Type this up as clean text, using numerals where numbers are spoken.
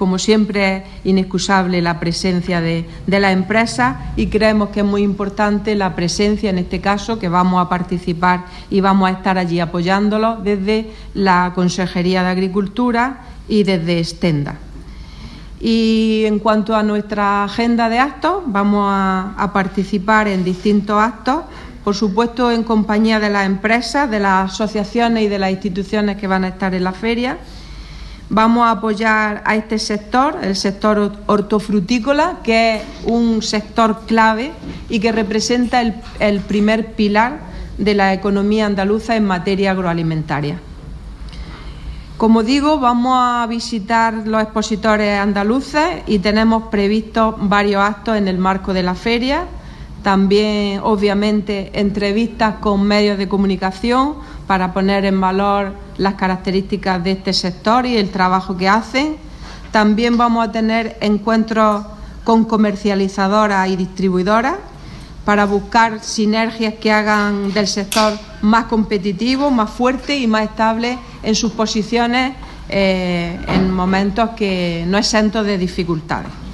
como siempre es inexcusable la presencia de las empresas y creemos que es muy importante la presencia, en este caso, que vamos a participar y vamos a estar allí apoyándolos desde la Consejería de Agricultura y desde Stenda. Y en cuanto a nuestra agenda de actos, vamos a participar en distintos actos, por supuesto en compañía de las empresas, de las asociaciones y de las instituciones que van a estar en la feria. Vamos a apoyar a este sector, el sector hortofrutícola, que es un sector clave y que representa el primer pilar de la economía andaluza en materia agroalimentaria. Como digo, vamos a visitar los expositores andaluces y tenemos previstos varios actos en el marco de la feria. También, obviamente, entrevistas con medios de comunicación para poner en valor las características de este sector y el trabajo que hacen. También vamos a tener encuentros con comercializadoras y distribuidoras para buscar sinergias que hagan del sector más competitivo, más fuerte y más estable en sus posiciones en momentos que no exentos de dificultades.